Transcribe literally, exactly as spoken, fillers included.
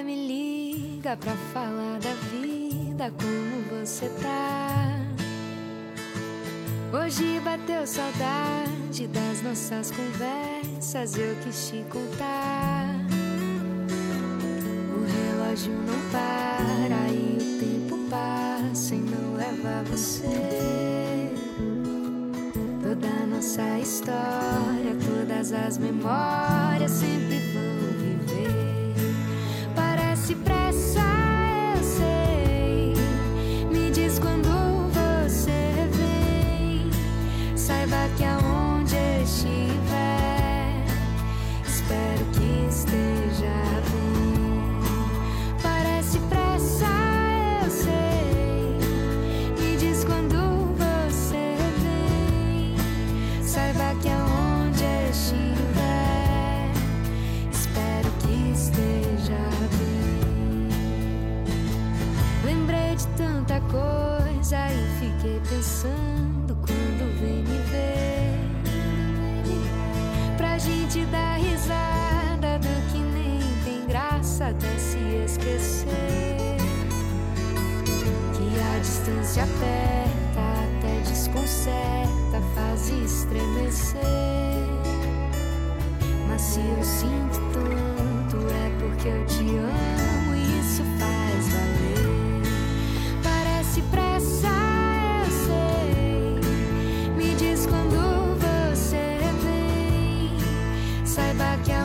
me liga pra falar da vida, como você tá? Hoje bateu saudade das nossas conversas, eu quis te contar. O relógio não para e o tempo passa e não leva você. Toda a nossa história, todas as memórias sempre vão viver. Parece pressa, eu sei. Me diz quando você vem. Saiba que aonde estiver, espero que esteja bem. Parece pressa, eu sei. Me diz quando você vem. Saiba que aonde estiver, espero que esteja bem. Lembrei de tanta coisa e fiquei pensando quando vem me ver. Pra gente dar risada do que nem tem graça até se esquecer. Que a distância aperta, até desconcerta, faz estremecer. Mas se eu sinto tanto é porque eu te amo e isso faz valer. Parece pressa, eu sei. Me diz quando você vem. Saiba que